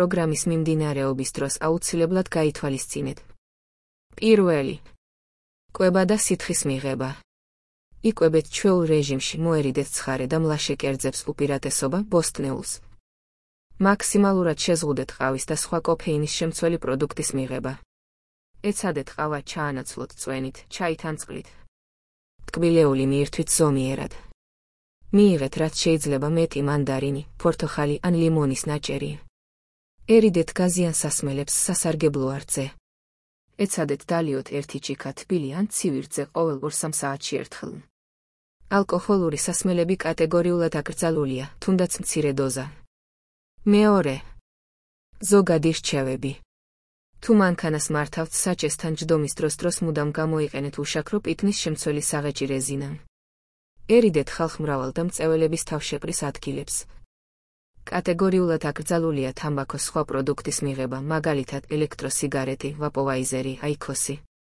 პროგრამის მიმდინარეობის დროს აუცილებლად გაითვალისწინეთ. პირველი. კვება და სითხის მიღება. იკვებეთ ჩვეულ რეჟიმში, მოერიდეთ ცხარე და მლაშე კერძებს, უპირატესობა ბოსტნეულს. მაქსიმალურად შეზღუდეთ ყავის და სხვა კოფეინის შემცველი პროდუქტის მიღება. ეცადეთ ყავა ჩაანაცვლოთ წვენით, ჩაით ან წყლით. ტკბილეული მიირთვით ზომიერად. მიიღეთ რაც შეიძლება მეტი მანდარინი, პორტოხალი ან ლიმონის ნაჭერი. ერიდეთ გაზიან სასმელებს სასარგებლო არწზე. ეცადეთ დალიოთ 1 ჩიქა თბილი ან ცივი რწე ყოველ 2-3 საათში ერთხელ. ალკოჰოლური სასმელები კატეგორიულად აკრძალულია, თუნდაც მცირე დოზა. მეორე. ზოგადი რჩევები. თუ მანქანას მართავთ საჭესთან ჯდომის დროს მუდამ გამოიყენეთ უშაქრო პიტნის შემცველი საღეჭი რეზინა. ერიდეთ ხალხმრავალ და მწეველების თავშეყრის ადგილებს. კატეგორიულად აკრძალულია თამბაქოს სხვა პროდუქტის მიღება, მაგალითად ელექტროსიგარეტი, ვაპოვაიზერი, აიქოსი.